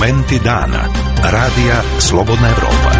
Momenti dana. Radija Slobodna Evropa.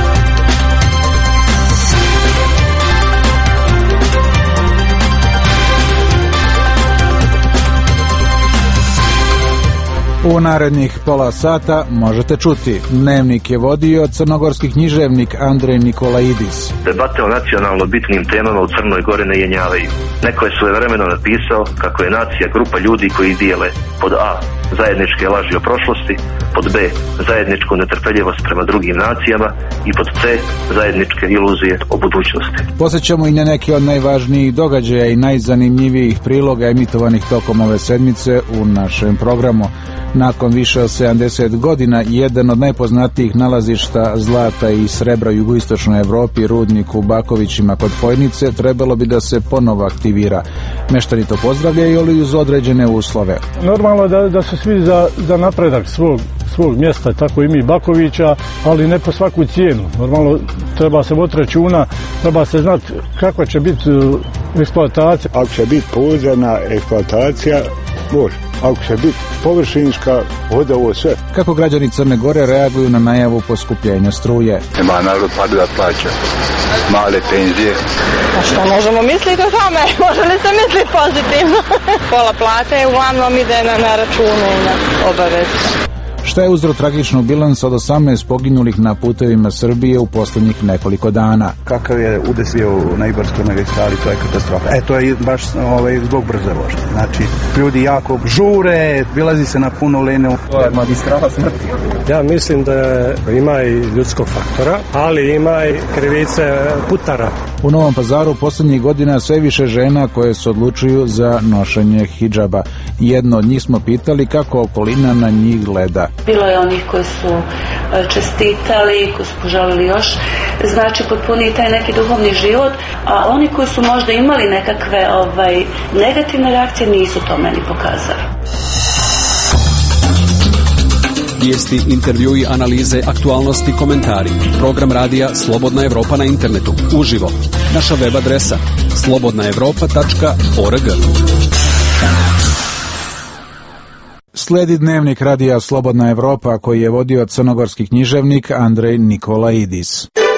U narednih pola sata možete čuti. Dnevnik je vodio crnogorski književnik Andrej Nikolaidis. Debate o nacionalno bitnim temama u Crnoj Gori ne jenjavaju. Neko je svojevremeno napisao kako je nacija grupa ljudi koji dijele pod A. zajedničke laži o prošlosti, pod B. zajedničku netrpeljivost prema drugim nacijama i pod C. zajedničke iluzije o budućnosti. Posjećamo i na neke od najvažnijih događaja i najzanimljivijih priloga emitovanih tokom ove sedmice u našem programu. Nakon više od 70 godina, jedan od najpoznatijih nalazišta zlata i srebra u jugoistočnoj Evropi, rudnik u Bakovićima kod Fojnice, trebalo bi da se ponovo aktivira. Meštani to pozdravljaju, ali uz određene uslove. Normalno je da su svi za napredak svog mjesta, tako i mi Bakovića, ali ne po svaku cijenu. Normalno treba se voditi računa, treba se znati kakva će biti eksploatacija. Ako će biti pouzdana eksploatacija, može. Ako će biti površinska, ode ovo sve. Kako građani Crne Gore reaguju na najavu poskupljenja struje? Nema narod pa da plaća male penzije. A što možemo misliti o tome? Može li se misliti pozitivno? Pola plate uglavnom ide na račune i na obaveze. Šta je uzrok tragičnog bilansa od 18 poginulih na putevima Srbije u posljednjih nekoliko dana? Kakav je udes bio na Ibarskoj magistrali, to je katastrofa. To je baš zbog brze vožnje. Znači, ljudi jako žure, bilazi se na puno lene. To je magistrala smrti. Ja mislim da ima i ljudskog faktora, ali ima i krivice putara. U Novom Pazaru posljednjih godina sve više žena koje se odlučuju za nošenje hidžaba. Jedno od njih smo pitali kako okolina na njih gleda. Bilo je onih koji su čestitali, koji su poželili još, znači potpuniji taj neki duhovni život, a oni koji su možda imali nekakve negativne reakcije nisu to meni pokazali. Vijesti, intervjui, analize, aktualnosti, komentari. Program radija Slobodna Evropa na internetu. Uživo. Naša web adresa slobodnaevropa.org. Slijedi dnevnik radija Slobodna Evropa koji je vodio crnogorski književnik Andrej Nikolaidis.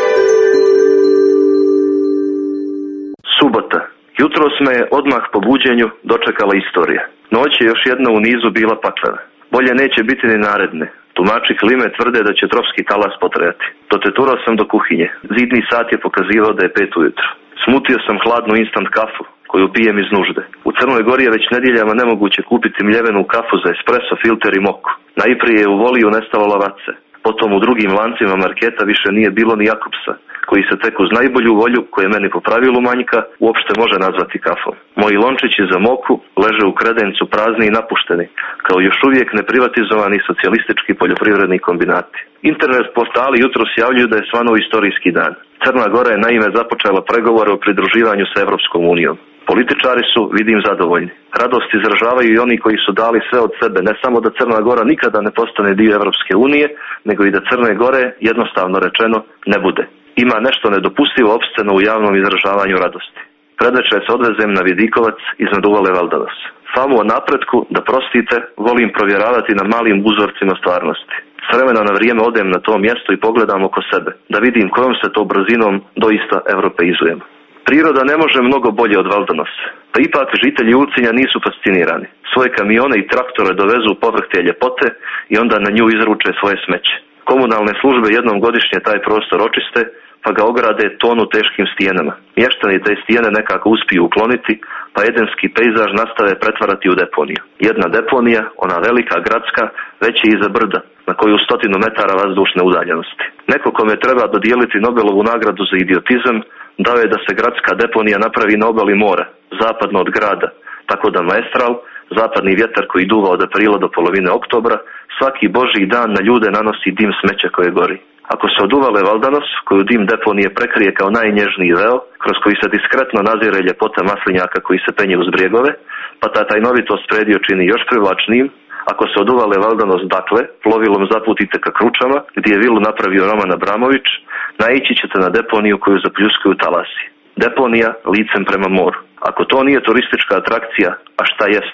Subota. Jutros me je odmah po buđenju dočekala istorija. Noć je još jedna u nizu bila paklena. Bolje neće biti ni naredne. Tumači klime tvrde da će tropski talas potrajati. Doteturao sam do kuhinje. Zidni sat je pokazivao da je 5 ujutro. Smutio sam hladnu instant kafu koju pijem iz nužde. U Crnoj Gori je već nedjeljama nemoguće kupiti mljevenu kafu za espresso, filter i moku. Najprije je u Voliju nestalo lavace. Potom u drugim lancima marketa više nije bilo ni Jakobsa, koji se tek uz najbolju volju, koje meni po pravilu manjka, uopšte može nazvati kafom. Moji lončići za moku leže u kredencu prazni i napušteni, kao još uvijek neprivatizovani socijalistički poljoprivredni kombinati. Internet portali jutros javljaju da je svano istorijski dan. Crna Gora je naime započela pregovore o pridruživanju sa Evropskom unijom. Političari su, vidim, zadovoljni. Radost izražavaju i oni koji su dali sve od sebe, ne samo da Crna Gora nikada ne postane dio Evropske unije, nego i da Crne Gore, jednostavno rečeno, ne bude. Ima nešto nedopustivo opsceno u javnom izražavanju radosti. Predvečer se odvezem na Vidikovac iznad uvale Valdanos. Famu o napretku, da prostite, volim provjeravati na malim uzorcima stvarnosti. S vremena na vrijeme odem na to mjesto i pogledam oko sebe, da vidim kojom se to brzinom doista europeizujemo. Priroda ne može mnogo bolje od Valdanosa, pa ipak žitelji Ulcinja nisu fascinirani. Svoje kamione i traktore dovezu povrh te ljepote i onda na nju izruče svoje smeće. Komunalne službe jednom godišnje taj prostor očiste, pa ga ograde tonu teškim stijenama. Mještani te stijene nekako uspiju ukloniti, pa edenski pejzaž nastave pretvarati u deponiju. Jedna deponija, ona velika gradska, već je iza brda, na koju 100 metara vazdušne udaljenosti. Neko kome treba dodijeliti Nobelovu nagradu za idiotizam, dao je da se gradska deponija napravi na obali mora, zapadno od grada, tako da maestral, zapadni vjetar koji duva od aprila do polovine oktobra, svaki božji dan na ljude nanosi dim smeća koje gori. Ako se od uvale Valdanos, koju dim deponije prekrije kao najnježniji veo, kroz koji se diskretno nazire ljepota maslinjaka koji se penje uz brijegove, pa ta tajnovitost predio čini još privlačnijim, ako se od uvale Valdanos dakle, plovilom zaputite ka Kručama, gdje je vilu napravio Roman Abramović, naići ćete na deponiju koju zapljuskuju talasi. Deponija licem prema moru. Ako to nije turistička atrakcija, a šta jeste?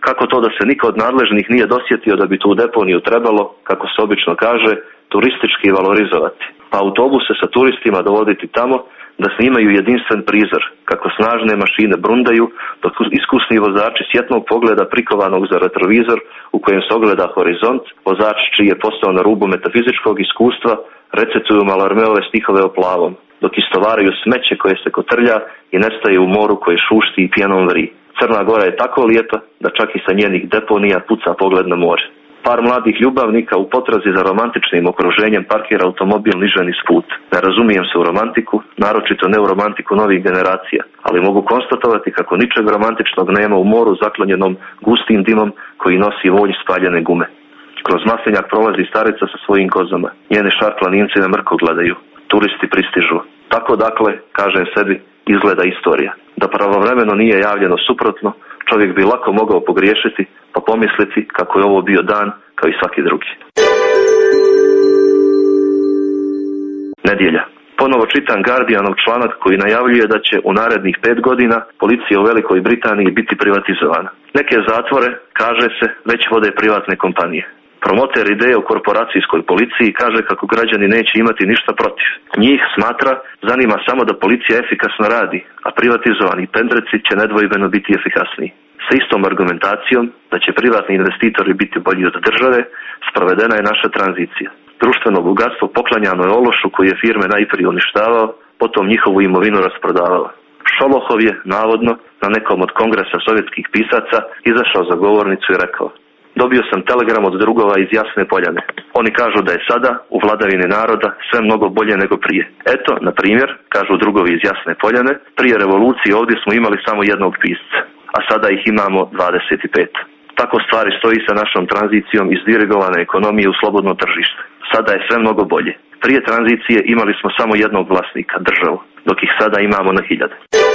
Kako to da se niko od nadležnih nije dosjetio da bi tu deponiju trebalo, kako se obično kaže, turistički valorizovati, pa autobuse sa turistima dovoditi tamo da snimaju jedinstven prizor, kako snažne mašine brundaju, dok iskusni vozači s jednog pogleda prikovanog za retrovizor u kojem se ogleda horizont, vozač čiji je postao na rubu metafizičkog iskustva, recituju Malarmeove stihove o plavom, dok istovaraju smeće koje se kotrlja i nestaje u moru koje šušti i pjenom vri. Crna Gora je tako lijepa da čak i sa njenih deponija puca pogled na more. Par mladih ljubavnika u potrazi za romantičnim okruženjem parkira automobil niže niz put. Ne razumijem se u romantiku, naročito ne u romantiku novih generacija, ali mogu konstatovati kako ničeg romantičnog nema u moru zaklonjenom gustim dimom koji nosi vonj spaljene gume. Kroz maslinjak prolazi starica sa svojim kozama. Njene šarplaninci na mrko gledaju. Turisti pristižu. Tako dakle, kažem sebi, izgleda istorija. Da pravovremeno nije javljeno suprotno, čovjek bi lako mogao pogriješiti pa pomisliti kako je ovo bio dan kao i svaki drugi. Nedjelja. Ponovo čitam Guardianov članak koji najavljuje da će u narednih 5 godina policija u Velikoj Britaniji biti privatizovana. Neke zatvore, kaže se, već vode privatne kompanije. Promoter ideje o korporacijskoj policiji kaže kako građani neće imati ništa protiv. Njih, smatra, zanima samo da policija efikasno radi, a privatizovani pendreci će nedvojbeno biti efikasniji. Sa istom argumentacijom da će privatni investitori biti bolji od države, sprovedena je naša tranzicija. Društveno bogatstvo poklanjano je ološu koji je firme najprije uništavao, potom njihovu imovinu rasprodavao. Šolohov je, navodno, na nekom od kongresa sovjetskih pisaca izašao za govornicu i rekao: dobio sam telegram od drugova iz Jasne Poljane. Oni kažu da je sada, u vladavini naroda, sve mnogo bolje nego prije. Eto, na primjer, kažu drugovi iz Jasne Poljane, prije revolucije ovdje smo imali samo jednog pisca, a sada ih imamo 25. Tako stvari stoji sa našom tranzicijom iz dirigovane ekonomije u slobodno tržište. Sada je sve mnogo bolje. Prije tranzicije imali smo samo jednog vlasnika, državu, dok ih sada imamo na hiljade.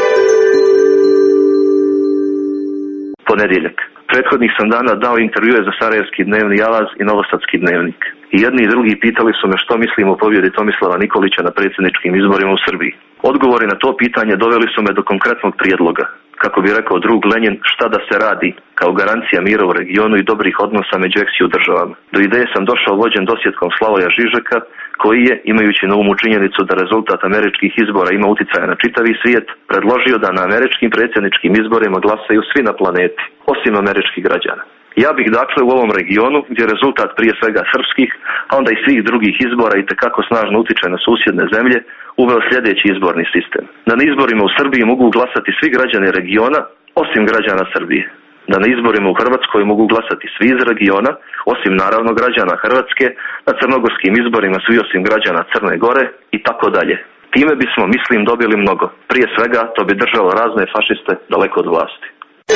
Ponedjeljak. Prethodnih sam dana dao intervjue za Sarajevski dnevni Alaz i Novosadski dnevnik. I jedni i drugi pitali su me što mislim o pobjedi Tomislava Nikolića na predsjedničkim izborima u Srbiji. Odgovori na to pitanje doveli su me do konkretnog prijedloga. Kako bi rekao drug Lenin, šta da se radi kao garancija mira u regionu i dobrih odnosa među eksiju državama. Do ideje sam došao vođen dosjetkom Slavoja Žižeka, koji je, imajući na umu činjenicu da rezultat američkih izbora ima utjecaja na čitavi svijet, predložio da na američkim predsjedničkim izborima glasaju svi na planeti, osim američkih građana. Ja bih dakle u ovom regionu, gdje rezultat prije svega srpskih, a onda i svih drugih izbora i tekako snažno utječe na susjedne zemlje, uveo sljedeći izborni sistem. Da na izborima u Srbiji mogu glasati svi građani regiona, osim građana Srbije. Da na izborima u Hrvatskoj mogu glasati svi iz regiona, osim naravno građana Hrvatske, na crnogorskim izborima svi osim građana Crne Gore i tako dalje. Time bismo, mislim, dobili mnogo. Prije svega, to bi držalo razne fašiste daleko od vlasti.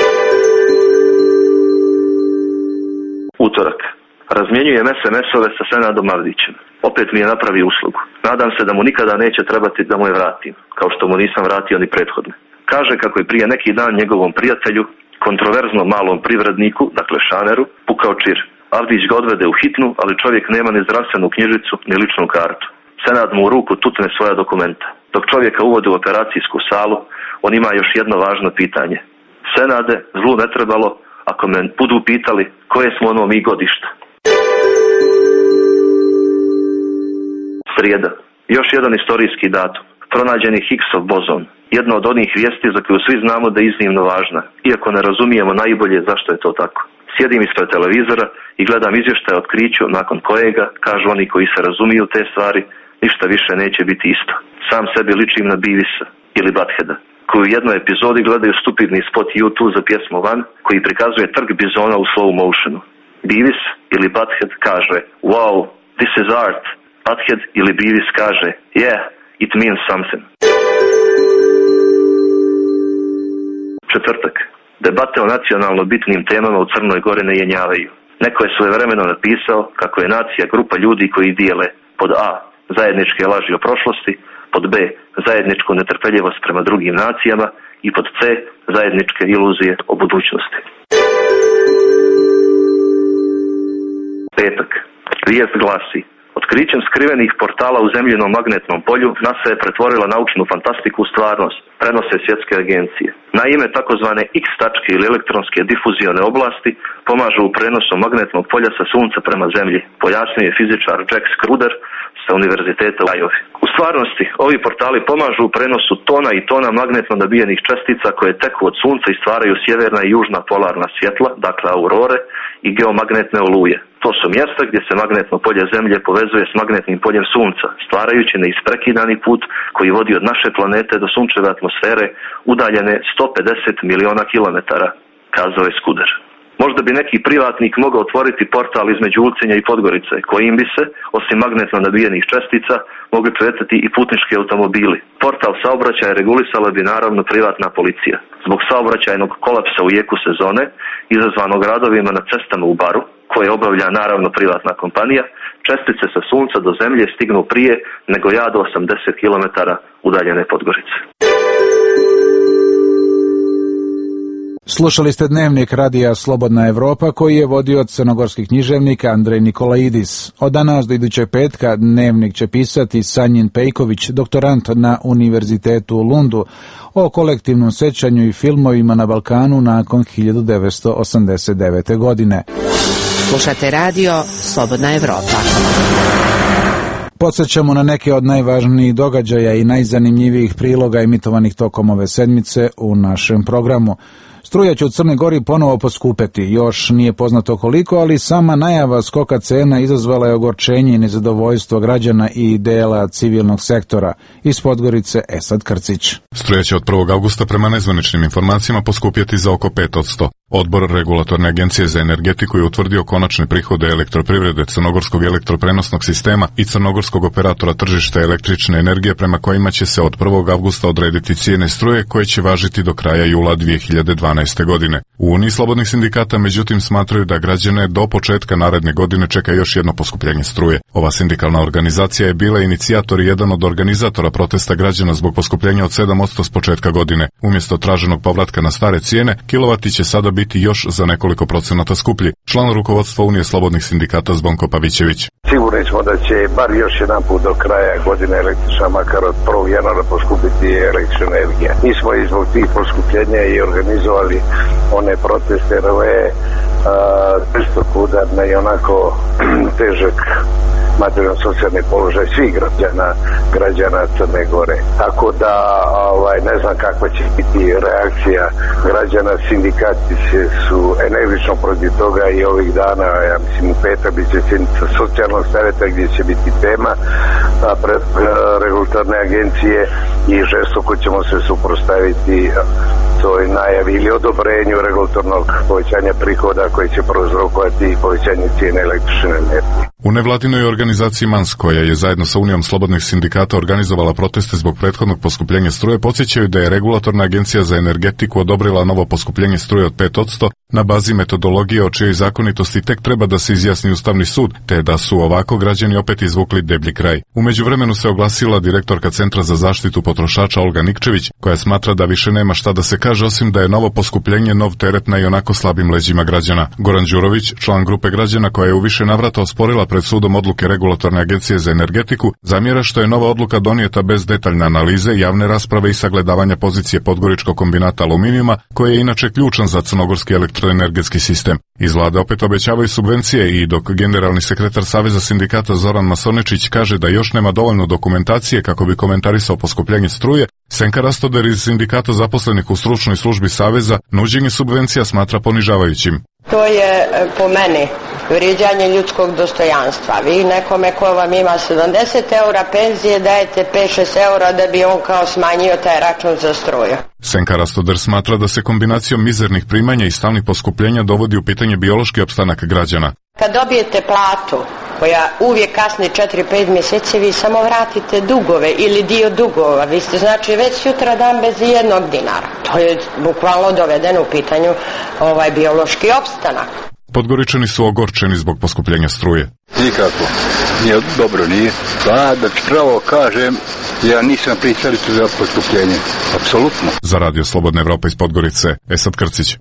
Utorak. Razmjenjujem SMS-ove sa Senadom Avdićem. Opet mi je napravio uslugu. Nadam se da mu nikada neće trebati da mu je vratim, kao što mu nisam vratio ni prethodne. Kaže kako je prije neki dan njegovom prijatelju, kontroverznom malom privredniku, dakle šaneru, pukao čir. Avdić ga odvede u hitnu, ali čovjek nema ni zdravstvenu knjižicu, ni ličnu kartu. Senad mu u ruku tutne svoja dokumenta. Dok čovjeka uvode u operacijsku salu, on ima još jedno važno pitanje. Senade, zlu ne trebalo, ako me budu pitali koje smo ono mi godišta. Srijeda. Još jedan istorijski datum. Pronađen je Higgsov bozon. Jedna od onih vijesti za koju svi znamo da je iznimno važna, iako ne razumijemo najbolje zašto je to tako. Sjedim ispred televizora i gledam izvještaj o otkriću nakon kojega, kažu oni koji se razumiju te stvari, ništa više neće biti isto. Sam sebi ličim na Beavisa ili Buttheada, koji u jednoj epizodi gledaju stupidni spot YouTube za pjesmu Van, koji prikazuje trg bizona u slow motionu. Beavis ili Butthead kaže: wow, this is art. Butthead ili Beavis kaže: yeah, it means something. Četvrtak. Debate o nacionalno bitnim temama u Crnoj Gori ne jenjavaju. Neko je svojevremeno napisao kako je nacija grupa ljudi koji dijele pod A. zajedničke laži o prošlosti, pod B. zajedničku netrpeljivost prema drugim nacijama i pod C. zajedničke iluzije o budućnosti. Petak. Vijest glasi: otkrićem skrivenih portala u zemljinom magnetnom polju NASA je pretvorila naučnu fantastiku u stvarnost. prenose svjetske agencije. Naime, takozvane X tačke ili elektronske difuzione oblasti pomažu u prenosu magnetnog polja sa sunca prema zemlji, pojasnio je fizičar Jack Scruder sa Univerziteta u Iowa. U stvarnosti, ovi portali pomažu u prenosu tona i tona magnetno nabijenih čestica koje teku od sunca i stvaraju sjeverna i južna polarna svjetla, dakle aurore, i geomagnetne oluje. To su mjesta gdje se magnetno polje Zemlje povezuje s magnetnim poljem Sunca, stvarajući neisprekidani put koji vodi od naše planete do sunčeve atmosfere udaljene 150 miliona kilometara, kazao je Scruder. Možda bi neki privatnik mogao otvoriti portal između Ulcinja i Podgorice, kojim bi se, osim magnetno nabijenih čestica, mogli kretati i putnički automobili. Portal saobraćaja regulisala bi naravno privatna policija. Zbog saobraćajnog kolapsa u jeku sezone, izazvanog radovima na cestama u Baru, koje obavlja naravno privatna kompanija, čestice sa sunca do zemlje stignu prije nego ja do 80 km udaljene Podgorice. Slušali ste dnevnik radija Slobodna Evropa koji je vodio od crnogorskih književnika Andrej Nikolaidis. Od danas do idućeg petka dnevnik će pisati Sanjin Pejković, doktorant na Univerzitetu u Lundu, o kolektivnom sećanju i filmovima na Balkanu nakon 1989. godine. Slušate radio Slobodna Evropa. Podsjećamo na neke od najvažnijih događaja i najzanimljivijih priloga emitovanih tokom ove sedmice u našem programu. Struja će u Crnoj Gori ponovo poskupeti, još nije poznato koliko, ali sama najava skoka cena izazvala je ogorčenje i nezadovoljstvo građana i dela civilnog sektora. Iz Podgorice Esad Krcić. Struja će od 1. avgusta prema nezvaničnim informacijama poskupjeti za oko 5%. Odbor Regulatorne agencije za energetiku je utvrdio konačne prihode elektroprivrede, Crnogorskog elektroprenosnog sistema i Crnogorskog operatora tržišta električne energije prema kojima će se od 1. avgusta odrediti cijene struje koje će važiti do kraja jula 2012. godine. U Uniji slobodnih sindikata međutim smatraju da građane do početka naredne godine čeka još jedno poskupljenje struje. Ova sindikalna organizacija je bila inicijator i jedan od organizatora protesta građana zbog poskupljenja od 7% s početka godine. Umjesto traženog povratka na stare cijene, kilovati će sada biti još za nekoliko procenata skuplji. Član rukovodstva Unije slobodnih sindikata Zvonko Pavićević. Sigurni smo da će bar još jedan put do kraja godine električna, makar od 1. januara poskupiti električna energija. Mi smo i zbog tih poskupljenja i organizovali one proteste, jer ovo je udarna i onako težak materijalno-socijalni položaj svih građana Crne Gore. Tako da ne znam kakva će biti reakcija građana. Sindikati su energično protiv toga i ovih dana, ja mislim u petak bi će sjednica socijalnog savjeta gdje će biti tema pred regulatorne agencije i žestoko ćemo se suprotstaviti toj najavi ili odobrenju regulatornog povećanja prihoda koji će prouzrokovati povećanje cijene električne energije. U nevladinoj organizaciji MANS, koja je zajedno sa Unijom slobodnih sindikata organizovala proteste zbog prethodnog poskupljenja struje, podsjećaju da je Regulatorna agencija za energetiku odobrila novo poskupljenje struje od 5% na bazi metodologije o čijoj zakonitosti tek treba da se izjasni Ustavni sud, te da su ovako građani opet izvukli deblji kraj. U međuvremenu se oglasila direktorka Centra za zaštitu potrošača Olga Nikčević, koja smatra da više nema šta da se kaže osim da je novo poskupljenje nov teret na i onako slabim leđima građana. Goran Đurović, član grupe građana koja je u više navrata osporila pred sudom odluke Regulatorne agencije za energetiku, zamjera što je nova odluka donijeta bez detaljne analize, javne rasprave i sagledavanja pozicije Podgoričkog kombinata aluminijuma, koji je inače ključan za crnogorski elektroenergetski sistem. Iz vlade opet obećavaju subvencije i dok generalni sekretar Saveza sindikata Zoran Masoničić kaže da još nema dovoljno dokumentacije kako bi komentarisao poskupljenje struje, Senka Rastoder iz sindikata zaposlenih u stručnoj službi Saveza nuđenje subvencija smatra ponižavajućim. To je po meni vrijeđanje ljudskog dostojanstva. Vi nekome ko vam ima 70 eura penzije dajete 5-6 eura da bi on kao smanjio taj račun za struju. Senka Rastoder smatra da se kombinacijom mizernih primanja i stalnih poskupljenja dovodi u pitanje biološki opstanak građana. Kad dobijete platu koja uvijek kasni 4-5 mjeseci, vi samo vratite dugove ili dio dugova. Vi ste znači već sutra dan bez jednog dinara. To je bukvalno dovedeno u pitanju biološki opstanak. Podgoričani su ogorčeni zbog poskupljenja struje. Nikako. Nije dobro, nije. Da pravo kažem, ja nisam pristalica za poskupljenje. Apsolutno. Za Radio Slobodna Evropa iz Podgorice, Esad Krcić.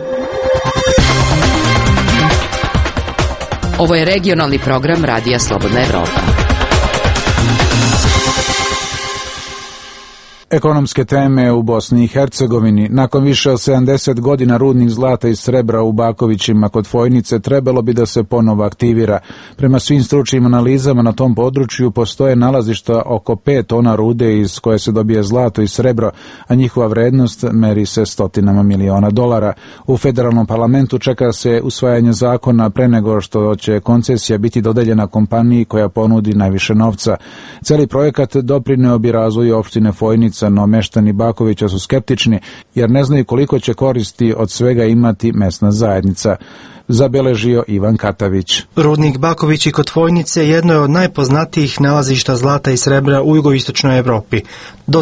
Ovo je regionalni program Radija Slobodna Evropa. Ekonomske teme u Bosni i Hercegovini. Nakon više od 70 godina rudnik zlata i srebra u Bakovićima kod Fojnice trebalo bi da se ponovo aktivira. Prema svim stručnim analizama na tom području postoje nalazišta oko 5 tona rude iz koje se dobije zlato i srebro, a njihova vrednost meri se stotinama miliona dolara. U federalnom parlamentu čeka se usvajanje zakona pre nego što će koncesija biti dodeljena kompaniji koja ponudi najviše novca. Celi projekat doprineo bi razvoju opštine Fojnica, no meštani Bakovića su skeptični jer ne znaju koliko će koristi od svega imati mesna zajednica. Zabeležio Ivan Katavić. Rudnik Bakovići kod Fojnice jedno je od najpoznatijih nalazišta zlata i srebra u jugoistočnoj Evropi. Do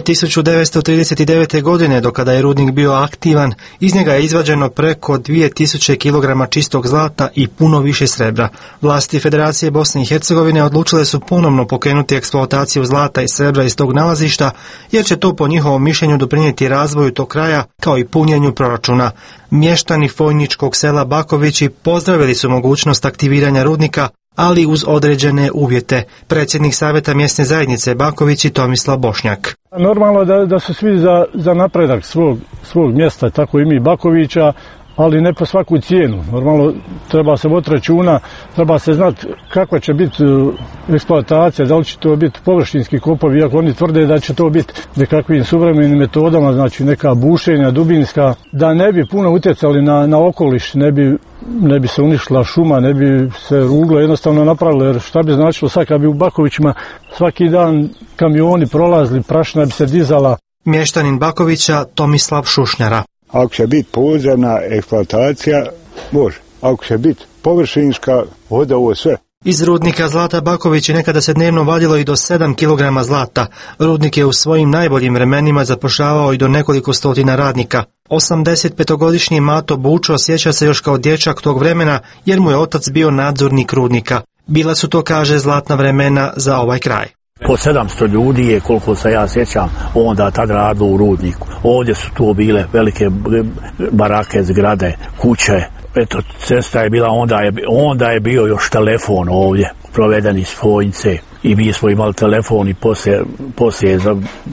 1939. godine, do kada je rudnik bio aktivan, iz njega je izvađeno preko 2000 kg čistog zlata i puno više srebra. Vlasti Federacije Bosne i Hercegovine odlučile su ponovno pokrenuti eksploataciju zlata i srebra iz tog nalazišta, jer će to po njihovom mišljenju doprinijeti razvoju tog kraja kao i punjenju proračuna. Mještani fojničkog sela Bakovići pozdravili su mogućnost aktiviranja rudnika, ali uz određene uvjete. Predsjednik Savjeta mjesne zajednice Bakovići Tomislav Bošnjak. Normalno da su svi za napredak svog mjesta, tako i mi Bakovića, ali ne po svaku cijenu. Normalno treba se voditi računa, treba se znati kakva će biti eksploatacija, da li će to biti površinski kopovi, iako oni tvrde da će to biti nekakvim suvremenim metodama, znači neka bušenja dubinska, da ne bi puno utjecali na okoliš, ne bi se uništila šuma, ne bi se ruglo jednostavno napravilo, jer šta bi značilo sad kad bi u Bakovićima svaki dan kamioni prolazili, prašina bi se dizala. Mještanin Bakovića Tomislav Šušnjara. Ako će biti podzemna eksploatacija, može. Ako će biti površinska, voda ovo sve. Iz rudnika zlata Bakovići nekada se dnevno vadilo i do 7 kg zlata. Rudnik je u svojim najboljim vremenima zapošljavao i do nekoliko stotina radnika. 85-godišnji Mato Bučo sjeća se još kao dječak tog vremena, jer mu je otac bio nadzornik rudnika. Bila su to, kaže, zlatna vremena za ovaj kraj. Po 700 ljudi je, koliko se ja sjećam, onda tad radilo u rudniku. Ovdje su to bile velike barake, zgrade, kuće. Eto, cesta je bila, onda je bio još telefon ovdje, proveden iz Fojnice. I mi smo imali telefon i poslije je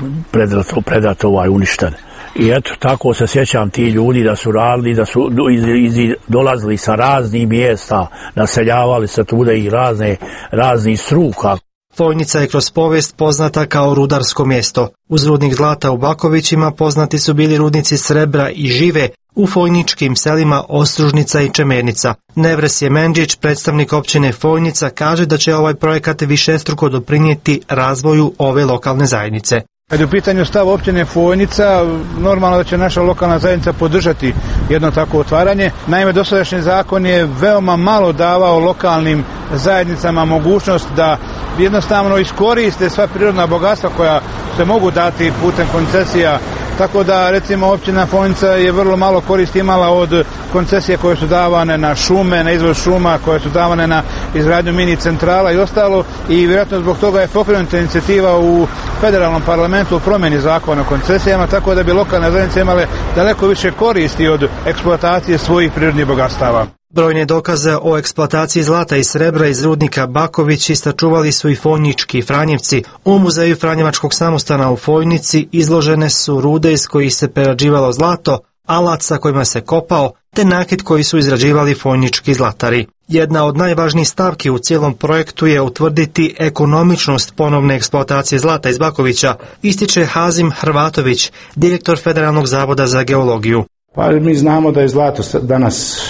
predat uništen. I eto, tako se sjećam ti ljudi da su radili, da su dolazili sa raznih mjesta, naseljavali se tude i raznih struka. Fojnica je kroz povijest poznata kao rudarsko mjesto. Uz rudnik zlata u Bakovićima poznati su bili rudnici srebra i žive u fojničkim selima Ostružnica i Čemernica. Nevres Jemenđić, predstavnik općine Fojnica, kaže da će ovaj projekat višestruko doprinijeti razvoju ove lokalne zajednice. Kad je u pitanju stav općine Fojnica, normalno da će naša lokalna zajednica podržati jedno takvo otvaranje. Naime, dosadašnji zakon je veoma malo davao lokalnim zajednicama mogućnost da jednostavno iskoriste sva prirodna bogatstva koja se mogu dati putem koncesija. Tako da, recimo, općina Fojnica je vrlo malo koristi imala od koncesije koje su davane na šume, na izvoz šuma, koje su davane na izgradnju mini centrala i ostalo, i vjerojatno zbog toga je pokrenuta inicijativa u federalnom parlamentu o promjeni zakona o koncesijama, tako da bi lokalne zajednice imale daleko više koristi od eksploatacije svojih prirodnih bogatstava. Brojne dokaze o eksploataciji zlata i srebra iz rudnika Baković sačuvali su i fojnički Franjevci. U muzeju Franjevačkog samostana u Fojnici izložene su rude iz kojih se prerađivalo zlato, alat sa kojima se kopao, te nakit koji su izrađivali fojnički zlatari. Jedna od najvažnijih stavki u cijelom projektu je utvrditi ekonomičnost ponovne eksploatacije zlata iz Bakovića, ističe Hazim Hrvatović, direktor Federalnog zavoda za geologiju. Pa mi znamo da je zlato danas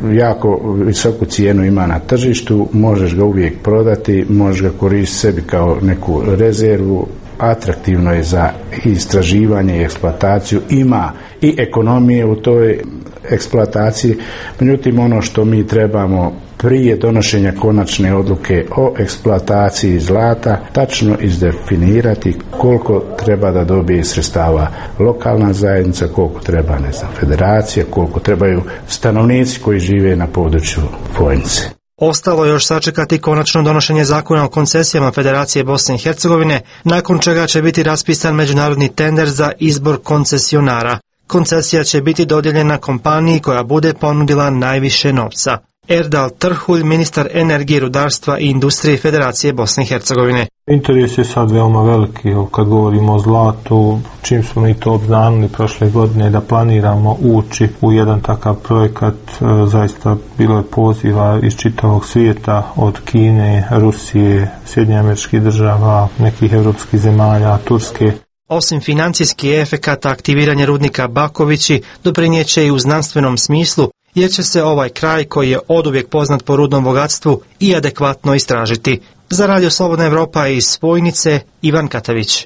jako visoku cijenu ima na tržištu, možeš ga uvijek prodati, možeš ga koristiti sebi kao neku rezervu, atraktivno je za istraživanje i eksploataciju, ima i ekonomije u toj eksploataciji. Međutim, ono što mi trebamo prije donošenja konačne odluke o eksploataciji zlata tačno izdefinirati koliko treba da dobije sredstava lokalna zajednica, koliko treba, federacija, koliko trebaju stanovnici koji žive na području Fojnice. Ostalo je još sačekati konačno donošenje zakona o koncesijama Federacije Bosne i Hercegovine, nakon čega će biti raspisan međunarodni tender za izbor koncesionara. Koncesija će biti dodijeljena kompaniji koja bude ponudila najviše novca. Erdal Trhulj, ministar energije, rudarstva i industrije Federacije Bosne i Hercegovine. Interes je sad veoma veliki, kad govorimo o zlatu, čim smo mi to obznanili prošle godine da planiramo ući u jedan takav projekat, zaista bilo je poziva iz čitavog svijeta, od Kine, Rusije, Sjedinjenih Američkih Država, nekih evropskih zemalja, Turske. Osim financijskih efekata, aktiviranje rudnika Bakovići doprinijeće i u znanstvenom smislu, jer će se ovaj kraj koji je oduvijek poznat po rudnom bogatstvu i adekvatno istražiti. Za Radio Slobodna Evropa iz Vojnice, Ivan Katavić.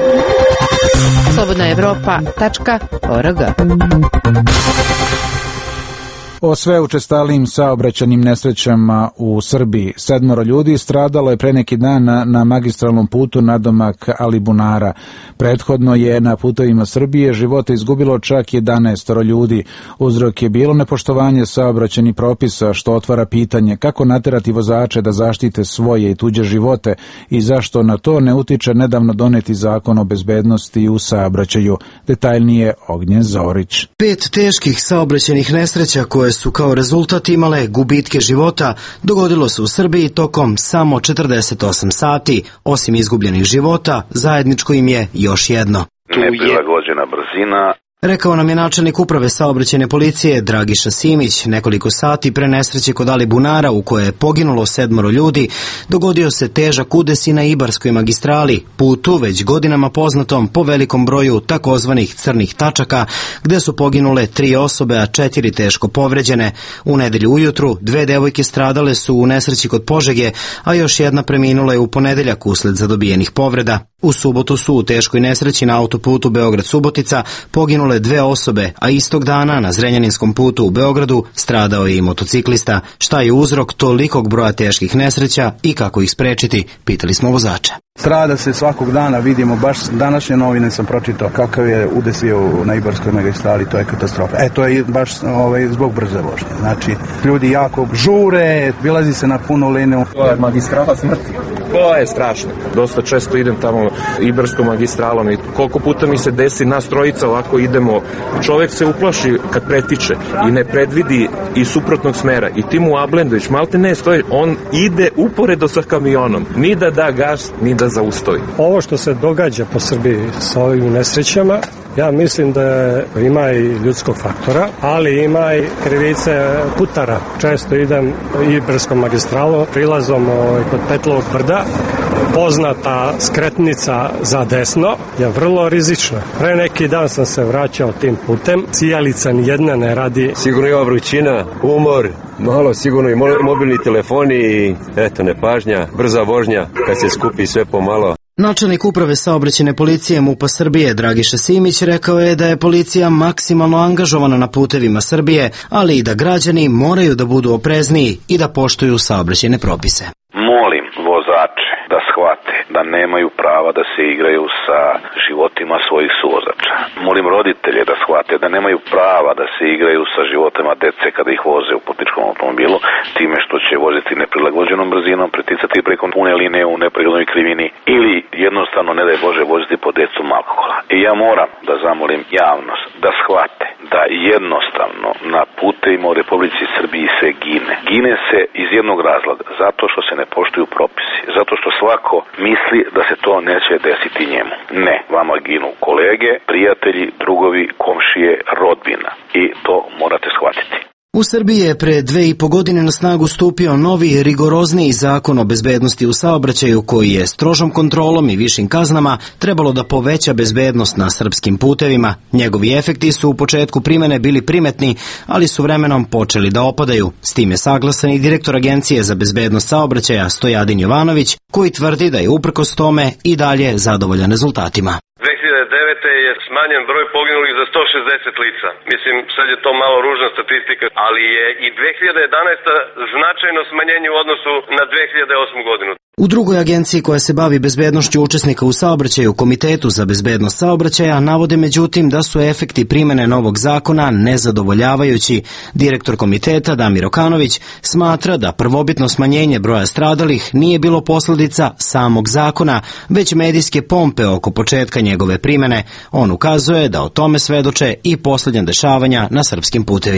slobodnaevropa.org. O sve učestalijim saobraćajnim nesrećama u Srbiji. 7 ljudi stradalo je pre neki dan na magistralnom putu nadomak Alibunara. Prethodno je na putovima Srbije živote izgubilo čak 11 ljudi. Uzrok je bilo nepoštovanje saobraćajnih propisa, što otvara pitanje kako naterati vozače da zaštite svoje i tuđe živote i zašto na to ne utiče nedavno doneti zakon o bezbednosti u saobraćaju. Detaljnije Ognjen Zorić. 5 teških saobraćajnih nesreća koje su kao rezultat imale gubitke života dogodilo se u Srbiji tokom samo 48 sati. Osim izgubljenih života, zajedničko im je još jedno. Neprilagođena brzina. Rekao nam je načelnik uprave saobraćajne policije Dragiša Simić. Nekoliko sati pre nesreće kod Alibunara, u kojoj je poginulo 7 ljudi, dogodio se težak udes i na Ibarskoj magistrali, putu već godinama poznatom po velikom broju takozvanih crnih tačaka, gde su poginule 3 osobe, a 4 teško povređene. U nedelju ujutru 2 devojke stradale su u nesreći kod Požege, a još jedna preminula je u ponedeljak usled zadobijenih povreda. U subotu su u teškoj nesreći na autoputu Beograd-Subotica poginule 2 osobe, a istog dana na Zrenjaninskom putu u Beogradu stradao je i motociklista. Šta je uzrok tolikog broja teških nesreća i kako ih sprečiti, pitali smo vozača. Strada se svakog dana, vidimo, baš današnje novine sam pročitao kakav je udes bio na Ibarskoj magistrali, to je katastrofa. To je baš zbog brze vožnje. Znači, ljudi jako žure, bilazi se na puno liniju. To je magistrala smrti. To je strašno. Dosta često idem tamo Ibarskom magistralom i koliko puta mi se desi, nas trojica ovako idemo, čovjek se uplaši kad pretiče i ne predvidi iz suprotnog smera i ti mu Ablendović malte ne stoji, on ide uporedo sa kamionom, ni da da gas, ni da zaustoji. Ovo što se događa po Srbiji sa ovim nesrećama, ja mislim da ima i ljudskog faktora, ali ima i krivice putara. Često idem Ibarskom magistralom, prilazom kod Petlovog brda, poznata skretnica za desno je vrlo rizična. Pre neki dan sam se vraćao tim putem, sijalica nijedna ne radi. Sigurno ima vrućina, umor, malo sigurno i mobilni telefoni i nepažnja, brza vožnja kad se skupi sve pomalo. Načelnik uprave saobraćajne policije MUP-a Srbije Dragiša Simić rekao je da je policija maksimalno angažovana na putevima Srbije, ali i da građani moraju da budu oprezniji i da poštuju saobraćajne propise. Molim vozače da shvate da nemaju prava da se igraju sa životima svojih suvozača. Molim roditelje da shvate da nemaju prava da se igraju sa životima dece kada ih voze u putničkom automobilu, time što će voziti neprilagođenom brzinom, priticati preko pune linije u neprirodnoj krivini ili jednostavno, ne daj Bože, voziti pod dejstvom alkohola. I ja moram da zamolim javnost da shvate da jednostavno na putevima u Republici Srbiji se gine. Gine se iz jednog razloga, zato što se ne poštuju propisi, zato što svako misli da se to neće desiti njemu. Ne, vama ginu kolege, prijatelji, drugovi, komšije, rodbina i to morate shvatiti. U Srbiji je pre 2,5 godine na snagu stupio novi, rigorozniji zakon o bezbednosti u saobraćaju koji je strožom kontrolom i višim kaznama trebalo da poveća bezbednost na srpskim putevima. Njegovi efekti su u početku primene bili primetni, ali su vremenom počeli da opadaju. S tim je saglasan i direktor Agencije za bezbednost saobraćaja Stojadin Jovanović, koji tvrdi da je uprkos tome i dalje zadovoljan rezultatima. 2009. je smanjen broj poginulih za 160 lica. Mislim, sad je to malo ružna statistika, ali je i 2011. značajno smanjenje u odnosu na 2008. godinu. U drugoj agenciji koja se bavi bezbednošću učesnika u saobraćaju, Komitetu za bezbednost saobraćaja, navode međutim da su efekti primene novog zakona nezadovoljavajući. Direktor komiteta Damir Okanović smatra da prvobitno smanjenje broja stradalih nije bilo posledica samog zakona, već medijske pompe oko početka njegove primene. On ukazuje da o tome svedoče i posljednja dešavanja na srpskim putevima.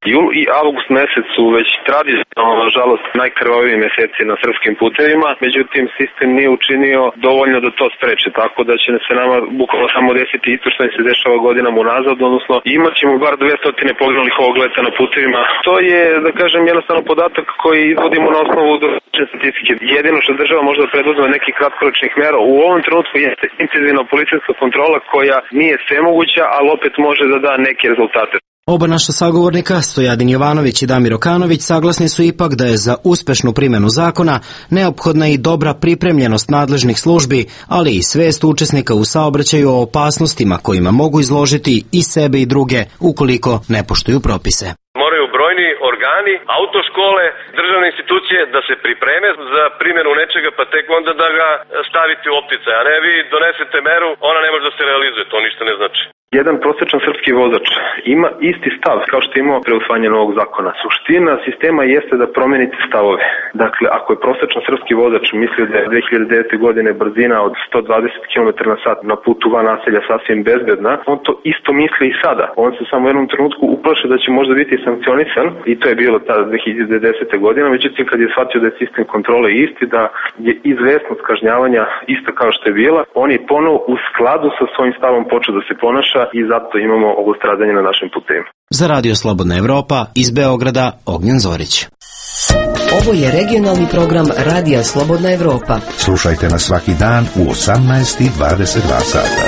Jul i avgust mesec su već tradicionalno, nažalost, najkrvaviji meseci na srpskim putevima, međutim sistem nije učinio dovoljno da to spreče, tako da će se nama bukvalno samo desiti isto što se dešava godinama unazad, odnosno imat ćemo bar 200 poginulih ovog leta na putevima. To je, da kažem, jednostavno podatak koji izvodimo na osnovu dosadašnje statistike. Jedino što država može da preduzme nekih kratkoročnih mera u ovom trenutku jeste intenzivna policijska kontrola koja nije svemoguća, ali opet može da da neke rezultate. Oba naša sagovornika, Stojadin Jovanović i Damir Okanović, saglasni su ipak da je za uspešnu primjenu zakona neophodna i dobra pripremljenost nadležnih službi, ali i svest učesnika u saobraćaju o opasnostima kojima mogu izložiti i sebe i druge ukoliko ne poštuju propise. Moraju brojni organi, autoškole, državne institucije da se pripreme za primjenu nečega, pa tek onda da ga stavite u opticaj, a ne vi donesete meru, ona ne može da se realizuje, to ništa ne znači. Jedan prosječan srpski vozač ima isti stav kao što je imao pre usvajanja novog zakona. Suština sistema jeste da promenite stavove. Dakle, ako je prosječan srpski vozač mislio da je 2009. godine brzina od 120 km/h na putu van naselja sasvim bezbedna, on to isto misli i sada. On se samo u jednom trenutku uplaše da će možda biti sankcionisan i to je bilo tada 2010. godina. Međutim, kad je shvatio da je sistem kontrole isti, da je izvesnost kažnjavanja ista kao što je bila, on je ponovo u skladu sa svojim stavom počeo da se ponaša i zato imamo ovo stradanje na našim putevima. Za Radio Slobodna Evropa iz Beograda, Ognjen Zorić. Ovo je regionalni program Radija Slobodna Evropa. Slušajte nas svaki dan u 18:22 sata.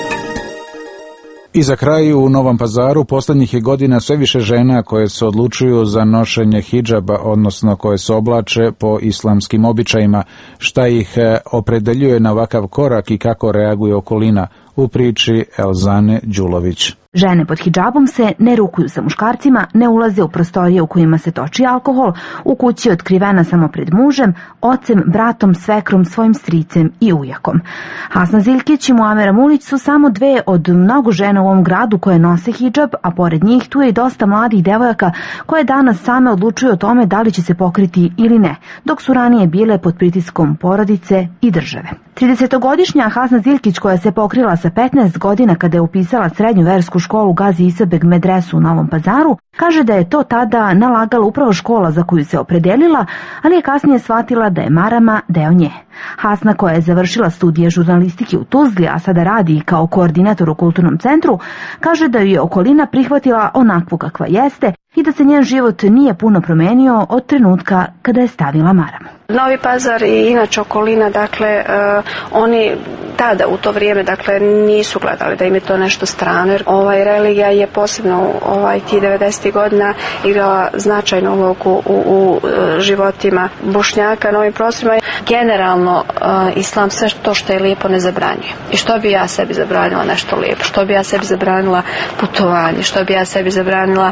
I za kraj u Novom Pazaru poslednjih je godina sve više žena koje se odlučuju za nošenje hidžaba, odnosno koje se oblače po islamskim običajima. Šta ih opredeljuje na ovakav korak i kako reaguje okolina? U priči Elzane Đulović. Žene pod hidžabom se ne rukuju sa muškarcima, ne ulaze u prostorije u kojima se toči alkohol, u kući otkrivena samo pred mužem, ocem, bratom, svekrom, svojim stricem i ujakom. Hasna Ziljkić i Muamera Mulić su samo dve od mnogo žena u ovom gradu koje nose hidžab, a pored njih tu je i dosta mladih devojaka koje danas same odlučuju o tome da li će se pokriti ili ne, dok su ranije bile pod pritiskom porodice i države. 30-godišnja Hasna Ziljkić, koja se pokrila sa 15 godina kada je upisala srednju versku školu Gazi Isabek medresu u Novom Pazaru, kaže da je to tada nalagala upravo škola za koju se opredelila, ali je kasnije shvatila da je marama deo nje. Hasna, koja je završila studije žurnalistike u Tuzli, a sada radi kao koordinator u kulturnom centru, kaže da ju je okolina prihvatila onakvu kakva jeste i da se njen život nije puno promenio od trenutka kada je stavila maramu. Novi Pazar i inače okolina, dakle, oni tada u to vrijeme, dakle, nisu gledali da im je to nešto strano, jer religija je posebno ti 90. godina igrala značajnu ulogu u životima Bošnjaka na ovim prostorima. Generalno, islam sve to što je lijepo ne zabranjuje. I što bi ja sebi zabranila nešto lijepo? Što bi ja sebi zabranila putovanje? Što bi ja sebi zabranila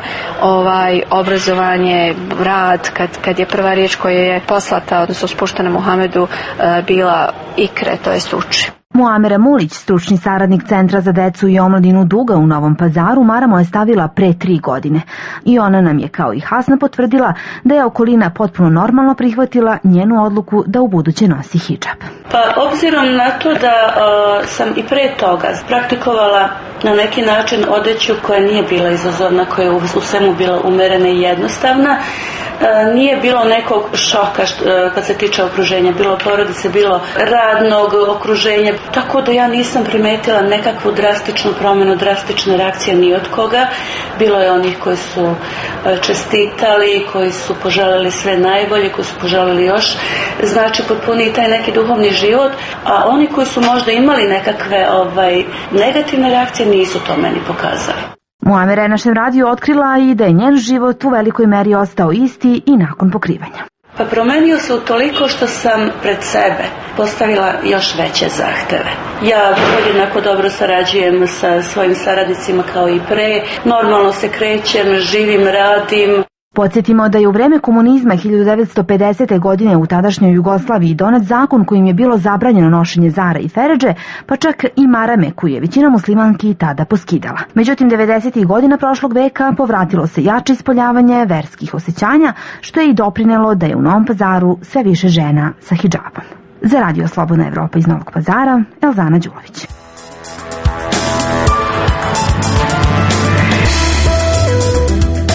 obrazovanje, rad, kad je prva riječ koja je poslata, odnosno spuštena Muhamedu, bila ikre, to jest uči. Muamera Mulić, stručni saradnik Centra za decu i omladinu Duga u Novom Pazaru, maramu je stavila pre 3 godine. I ona nam je, kao i Hasna, potvrdila da je okolina potpuno normalno prihvatila njenu odluku da u buduće nosi hidžab. Pa obzirom na to da sam i pre toga praktikovala na neki način odeću koja nije bila izazovna, koja je u svemu bila umerena i jednostavna, nije bilo nekog šoka kad se tiče okruženja, bilo porodice, bilo radnog okruženja, tako da ja nisam primetila nekakvu drastičnu promjenu, drastične reakcije ni od koga. Bilo je onih koji su čestitali, koji su poželjeli sve najbolje, koji su poželjeli još potpuniji taj neki duhovni život, a oni koji su možda imali nekakve negativne reakcije nisu to meni pokazali. Muamera je našem radiju otkrila i da je njen život u velikoj meri ostao isti i nakon pokrivanja. Pa promenio se utoliko što sam pred sebe postavila još veće zahteve. Ja podjednako dobro sarađujem sa svojim saradnicima kao i pre, normalno se krećem, živim, radim. Podsjetimo da je u vreme komunizma 1950. godine u tadašnjoj Jugoslaviji donet zakon kojim je bilo zabranjeno nošenje zara i feredže, pa čak i marame koju je većina muslimanki tada poskidala. Međutim, 90. godina prošlog veka povratilo se jače ispoljavanje verskih osjećanja, što je i doprinelo da je u Novom Pazaru sve više žena sa hidžabom. Za Radio Slobodna Evropa iz Novog Pazara, Elzana Đulović.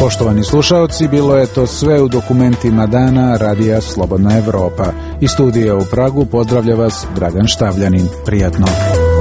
Poštovani slušaoci, bilo je to sve u dokumentima dana Radija Slobodna Evropa. Iz studija u Pragu pozdravlja vas Dragan Štavljanin. Prijatno.